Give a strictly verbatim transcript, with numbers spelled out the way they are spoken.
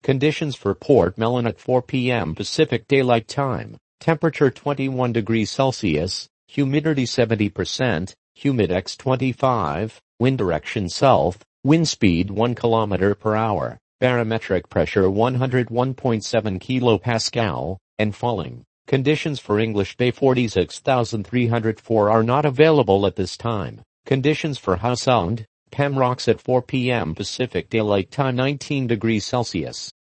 Conditions for Port Mellon at four p m Pacific Daylight Time. Temperature twenty-one degrees Celsius, humidity seventy percent, humidex twenty-five, wind direction south, wind speed one kilometer per hour, barometric pressure one hundred one point seven kilopascal, and falling. Conditions for English Bay forty-six thousand three hundred four are not available at this time. Conditions for Howe Sound, Pembroke's at four p m Pacific Daylight Time nineteen degrees Celsius.